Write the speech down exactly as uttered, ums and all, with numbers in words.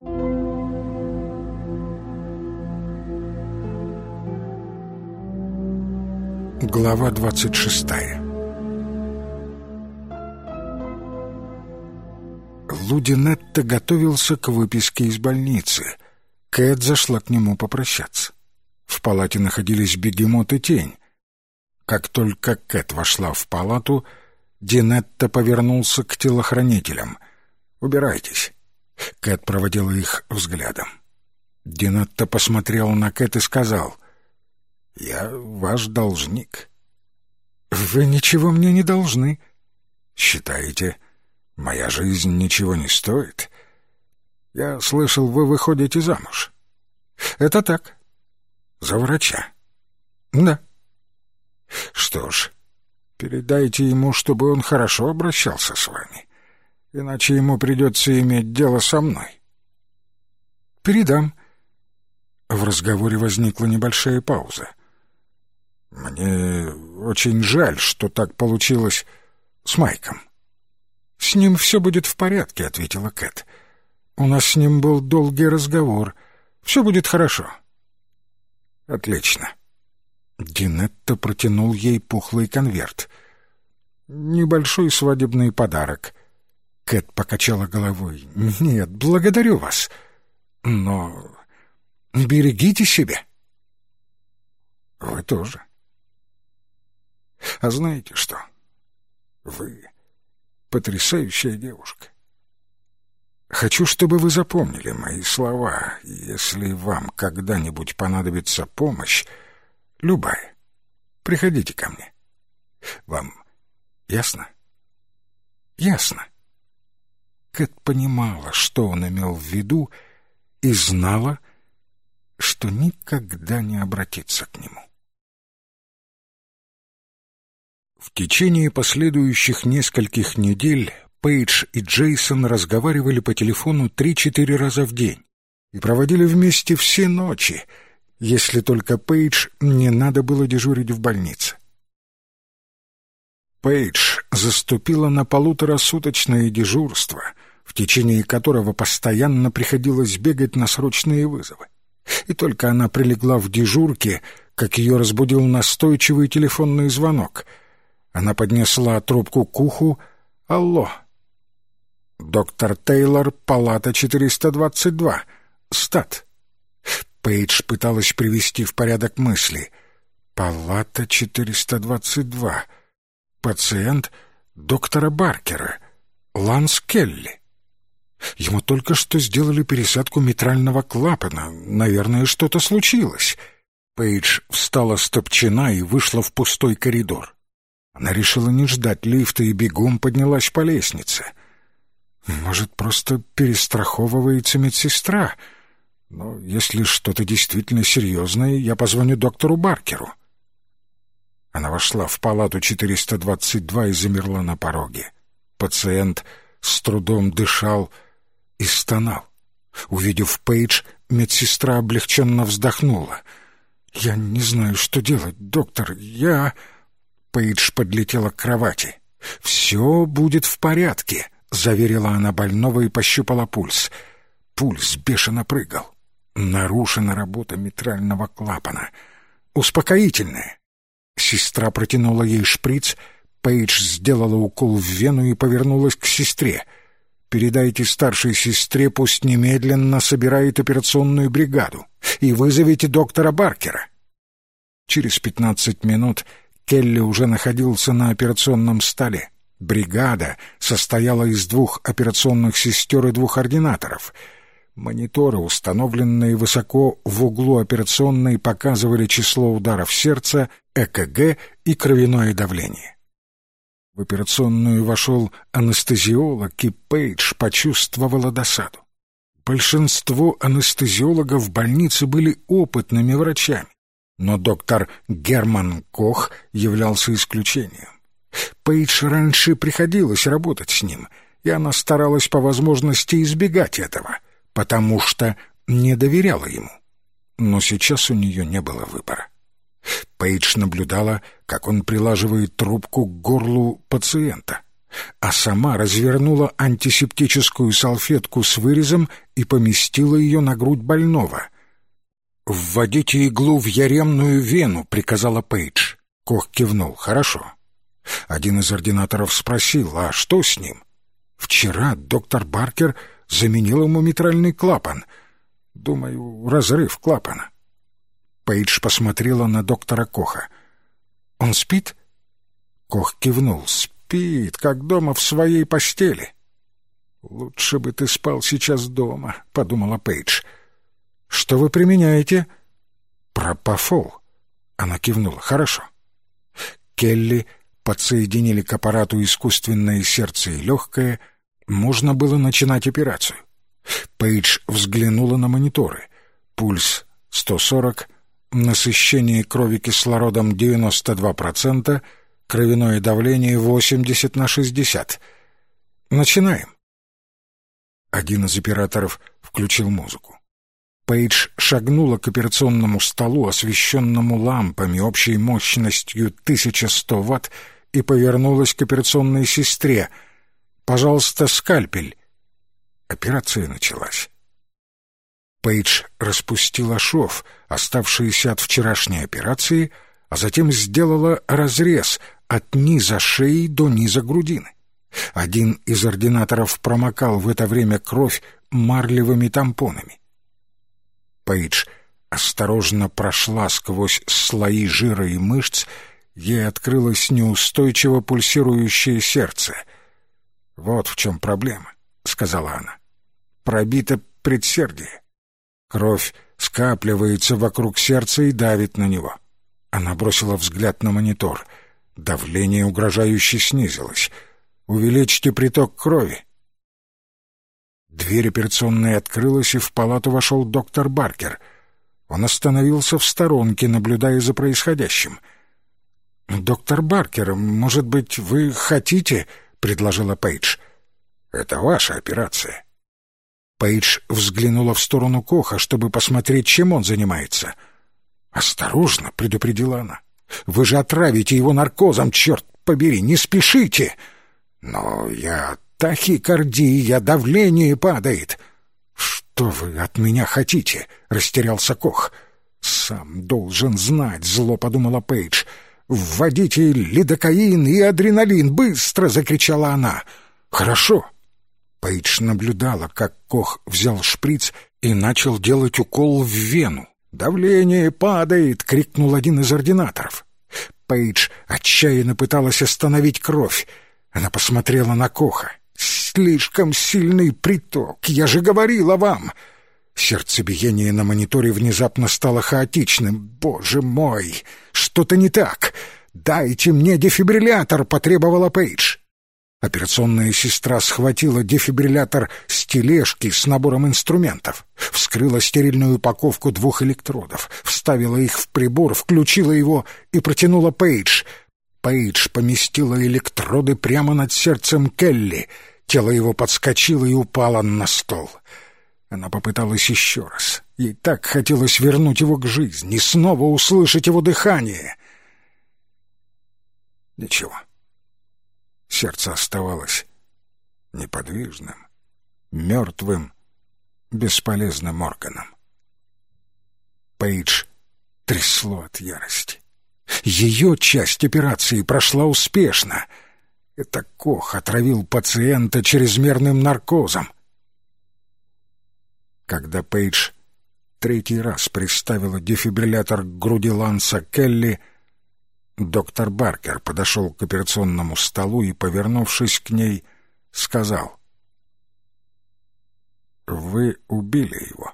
Глава двадцать шестая. Лудинетто готовился к выписке из больницы. Кэт зашла к нему попрощаться. В палате находились Бегемот и Тень. Как только Кэт вошла в палату, Динетто повернулся к телохранителям. «Убирайтесь». Кэт проводила их взглядом. Динетто посмотрел на Кэт и сказал: «Я ваш должник». «Вы ничего мне не должны». «Считаете, моя жизнь ничего не стоит? Я слышал, вы выходите замуж». «Это так». «За врача?» «Да». «Что ж, передайте ему, чтобы он хорошо обращался с вами, иначе ему придется иметь дело со мной». «Передам». В разговоре возникла небольшая пауза. «Мне очень жаль, что так получилось с Майком». «С ним все будет в порядке», — ответила Кэт. «У нас с ним был долгий разговор. Все будет хорошо». «Отлично». Динетто протянул ей пухлый конверт. «Небольшой свадебный подарок». Кэт покачала головой. «Нет, благодарю вас. Но берегите себя». «Вы тоже. А знаете что? Вы потрясающая девушка. Хочу, чтобы вы запомнили мои слова. Если вам когда-нибудь понадобится помощь, любая, приходите ко мне. Вам ясно?» «Ясно». Кэт понимала, что он имел в виду, и знала, что никогда не обратится к нему. В течение последующих нескольких недель Пейдж и Джейсон разговаривали по телефону три-четыре раза в день и проводили вместе все ночи, если только Пейдж не надо было дежурить в больнице. Пейдж заступила на полуторасуточное дежурство, в течение которого постоянно приходилось бегать на срочные вызовы. И только она прилегла в дежурке, как ее разбудил настойчивый телефонный звонок. Она поднесла трубку к уху. «Алло». «Доктор Тейлор, палата четыреста двадцать два. Стат». Пейдж пыталась привести в порядок мысли. «Палата четыреста двадцать два. Пациент доктора Баркера, Ланс Келли. Ему только что сделали пересадку митрального клапана. Наверное, что-то случилось». Пейдж встала с топчина и вышла в пустой коридор. Она решила не ждать лифта и бегом поднялась по лестнице. Может, просто перестраховывается медсестра? Но если что-то действительно серьезное, я позвоню доктору Баркеру. Она вошла в палату четыреста двадцать два и замерла на пороге. Пациент с трудом дышал и стонал. Увидев Пейдж, медсестра облегченно вздохнула. «Я не знаю, что делать, доктор. Я...» Пейдж подлетела к кровати. «Все будет в порядке», — заверила она больного и пощупала пульс. Пульс бешено прыгал. Нарушена работа митрального клапана. «Успокоительное». Сестра протянула ей шприц. Пейдж сделала укол в вену и повернулась к сестре. «Передайте старшей сестре, пусть немедленно собирает операционную бригаду, и вызовите доктора Баркера». Через пятнадцать минут Келли уже находился на операционном столе. Бригада состояла из двух операционных сестер и двух ординаторов. Мониторы, установленные высоко в углу операционной, показывали число ударов сердца, ЭКГ и кровяное давление. В операционную вошел анестезиолог, и Пейдж почувствовала досаду. Большинство анестезиологов в больнице были опытными врачами, но доктор Герман Кох являлся исключением. Пейдж раньше приходилось работать с ним, и она старалась по возможности избегать этого, потому что не доверяла ему. Но сейчас у нее не было выбора. Пейдж наблюдала, как он прилаживает трубку к горлу пациента. а сама развернула антисептическую салфетку с вырезом и поместила ее на грудь больного. «Вводите иглу в яремную вену», — приказала Пейдж. Кох кивнул. «Хорошо». Один из ординаторов спросил, а что с ним? «Вчера доктор Баркер заменил ему митральный клапан. Думаю, разрыв клапана». Пейдж посмотрела на доктора Коха. «Он спит?» Кох кивнул. «Спит, как дома в своей постели». «Лучше бы ты спал сейчас дома», — подумала Пейдж. «Что вы применяете?» «Пропофол». Она кивнула. «Хорошо». Келли подсоединили к аппарату искусственное сердце и легкое. Можно было начинать операцию. Пейдж взглянула на мониторы. Пульс сто сорок, насыщение крови кислородом девяносто два процента, кровяное давление восемьдесят на шестьдесят. Начинаем. Один из операторов включил музыку. Пейдж шагнула к операционному столу, освещенному лампами общей мощностью тысяча сто ватт, и повернулась к операционной сестре. «Пожалуйста, скальпель». Операция началась. Пейдж распустила шов, оставшийся от вчерашней операции, а затем сделала разрез от низа шеи до низа грудины. Один из ординаторов промокал в это время кровь марлевыми тампонами. Пейдж осторожно прошла сквозь слои жира и мышц, ей открылось неустойчиво пульсирующее сердце. «Вот в чем проблема», — сказала она. «Пробито предсердие. Кровь скапливается вокруг сердца и давит на него». Она бросила взгляд на монитор. Давление угрожающе снизилось. «Увеличьте приток крови». Дверь операционной открылась, и в палату вошел доктор Баркер. Он остановился в сторонке, наблюдая за происходящим. «Доктор Баркер, может быть, вы хотите?» — предложила Пейдж. «Это ваша операция». Пейдж взглянула в сторону Коха, чтобы посмотреть, чем он занимается. «Осторожно», — предупредила она. «Вы же отравите его наркозом, черт побери, не спешите!» «Но я... тахикардия, давление падает». «Что вы от меня хотите?» — растерялся Кох. «Сам должен знать», — зло подумала Пейдж. «Вводите лидокаин и адреналин! Быстро!» — закричала она. «Хорошо». Пейдж наблюдала, как Кох взял шприц и начал делать укол в вену. «Давление падает!» — крикнул один из ординаторов. Пейдж отчаянно пыталась остановить кровь. Она посмотрела на Коха. «Слишком сильный приток! Я же говорила вам!» Сердцебиение на мониторе внезапно стало хаотичным. «Боже мой! Что-то не так! Дайте мне дефибриллятор!» — потребовала Пейдж. Операционная сестра схватила дефибриллятор с тележки с набором инструментов, вскрыла стерильную упаковку двух электродов, вставила их в прибор, включила его и протянула Пейдж. Пейдж поместила электроды прямо над сердцем Келли. Тело его подскочило и упало на стол. Она попыталась еще раз. Ей так хотелось вернуть его к жизни, снова услышать его дыхание. Ничего. Сердце оставалось неподвижным, мертвым, бесполезным органом. Пейдж трясло от ярости. Ее часть операции прошла успешно. Это Кох отравил пациента чрезмерным наркозом. Когда Пейдж третий раз приставила дефибриллятор к груди Ланса Келли, доктор Баркер подошел к операционному столу и, повернувшись к ней, сказал: «Вы убили его».